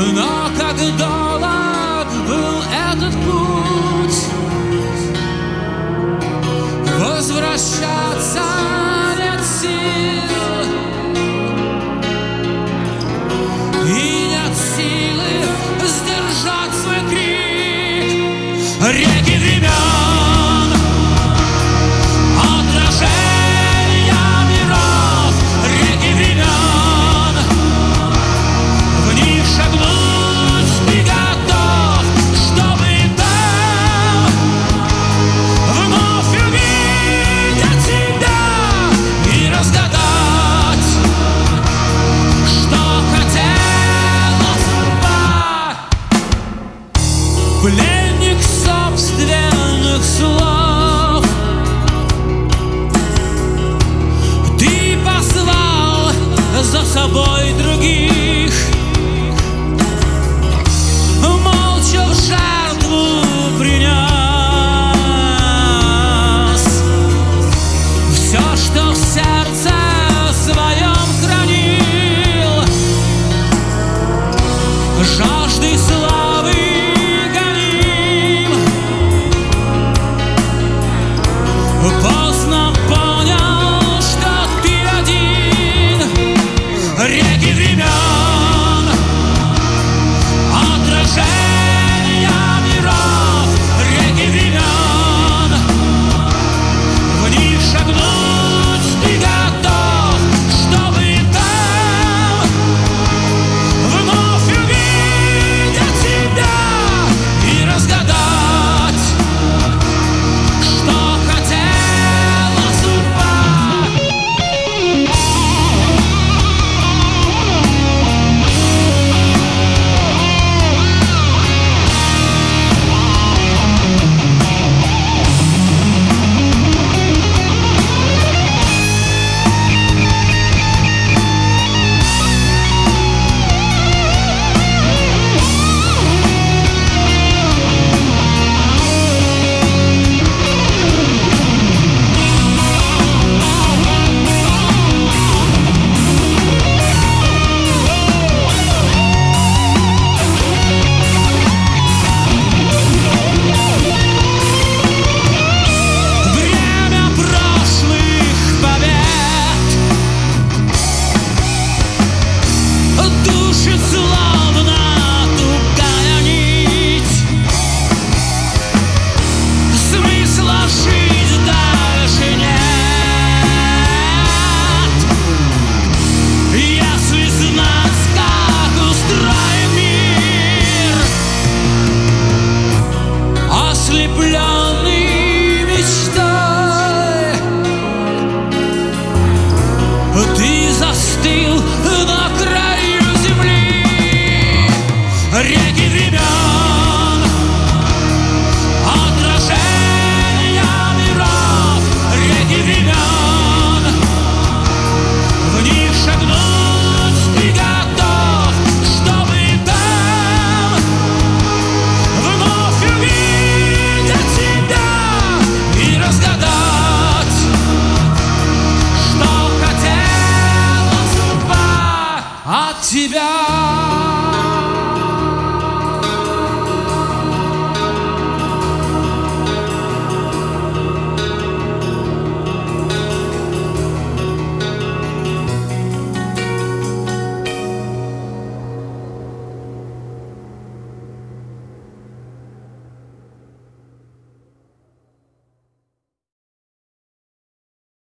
Но как долг был этот путь, возвращаться нет сил, и нет силы сдержать свой крик. Реки времен, отражения миров, реки времен, в них шагнуть ты готов, чтобы там вновь увидеть тебя и разгадать, что хотела судьба. Пленник собственных слов, ты послал за собой других, молча в жертву принес все, что в сердце своем хранил, жаждой славы гоним. Поздно понял, что ты один. Реки времен, отражения миров, реки времен, в них шагнуть ты готов, чтобы там вновь увидеть тебя и разгадать, что хотела судьба. Время прошлых побед, души словно тугая нить, смысла жить дальше нет, если знать, как устроен мир. Ослепленный мечтой, ты застыл на краю земли. Реки времен, отражения миров, реки времен, в них шагнуть ты готов, чтобы там вновь увидеть тебя и разгадать, что хотела судьба от тебя.